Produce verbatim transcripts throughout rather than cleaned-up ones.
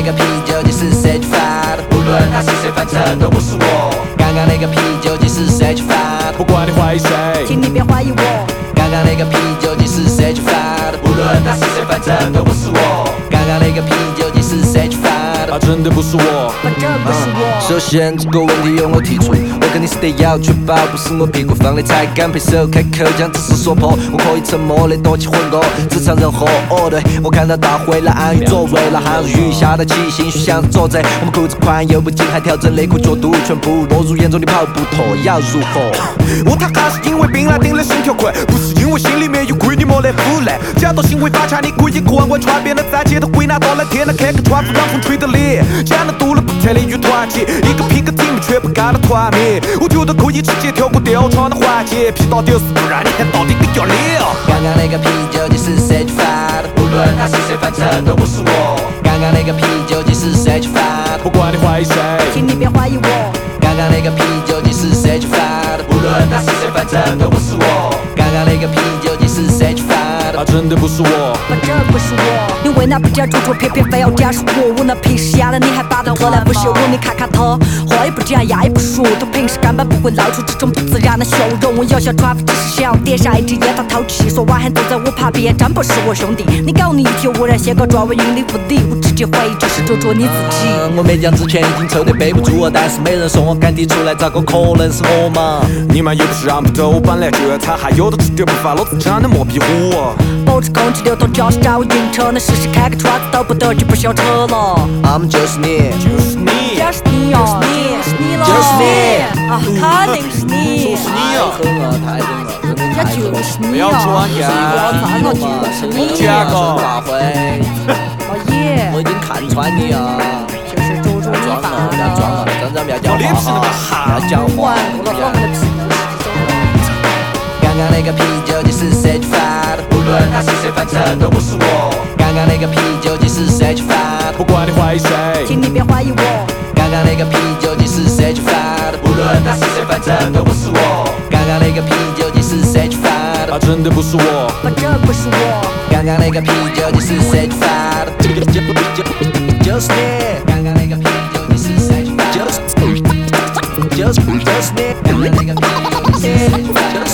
个啤酒机是谁去发的？不论他是谁，反正都不是我。刚刚那个啤酒机是谁去发的？ 不管你怀疑谁， 请你别怀疑我。 刚刚那个啤酒机是谁去发的？不论他是谁，反正都不是我。刚刚那个啤酒机是谁去发的？ 啊，真的不是我。 反正不是我。 首先这个问题由我提出，我肯定是得要确保不是我屁股放的才敢配手开口将此事说破。我可以沉默的躲起混过，职场人和哦对，我看到大会了安于座位，那韩日语下得起，心虚想着作贼。我们裤子宽又不紧，还调整内裤角度，全部落入眼中的跑步拖，要如何？ 我他还是因为bin拉丁的心跳快，不是因为心里面有规律莫来腐烂。假到行为发卡，你故意弯弯穿遍了在街头回拿到了天，那开个窗户让风吹得脸，讲了多了不太利于团结，一个拼个 team 全部干了团灭。我觉得可以直接跳过吊床的环节，皮到屌丝不让你看到底更要脸。 刚刚那个啤酒机是谁去发的？不论他是谁，反正都不是我。刚刚那个啤酒机是谁去发的？ 不管你怀疑谁， 请你别怀疑我。 刚刚那个啤酒机是谁去发的？不论他是谁，反正都不是我。刚刚那个啤酒机是谁去发的？ 啊，真的不是我。 反正不是我。你为那不讲出处，偏偏非要讲是我。我那皮是哑的，你还把它喝来不羞辱？你看看他，话也不讲，牙也不说，他平时根本不会露出这种不自然的笑容。我摇下船夫，只是想点下一支烟，他透气，说晚还坐在我旁边，真不是我兄弟。你搞你一天，我然先搞抓我云里雾里，我直接怀疑就是捉捉你自己。 我没讲之前已经抽得背不住了，但是没人说我敢提出来，咋个可能是我嘛？ 你们又不是让不走，本来就要踩，还有的吃点不发，老子真的莫逼我。 保持空气流通，就是找我晕车，那试试开个窗子都不得，就不想扯了。 俺们就是你， 就是你， 就是你哦，就是你了， 就是你啊，肯定是你， 就是你啊！ 太狠了，太狠了，真的太狠了！ 就是你不要啊， 装呀！ 算了，就是你假个大会， 老爷， 我已经看穿你啊！ 就是捉捉你装爸了，不要装了，真的不要讲话哈，不要讲话。 玩过了我们的屁股是这种。 刚刚那个啤酒机是谁去发的？不论他是谁，反正都不是我。刚刚那个啤酒机是谁去发的？ 不管你怀疑谁， 请你别怀疑我。 刚刚那个啤酒机是谁去发的？不论他是谁，反正都不是我。刚刚那个啤酒机是谁去发的？ 啊，真的不是我。 反正不是我。 刚刚那个啤酒机是谁去发的？就就就就是你。刚刚那个啤酒机是谁去发的？就是就是就是你。刚刚那个啤酒机是谁去发的？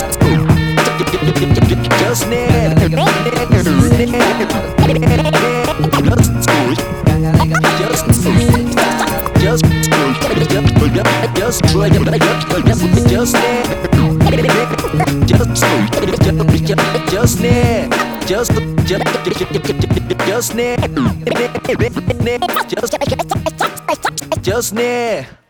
就是你。刚刚那个啤酒机是谁去发的？刚刚那个啤酒机是谁去发的？Just, just, just, just, just, just, just, just,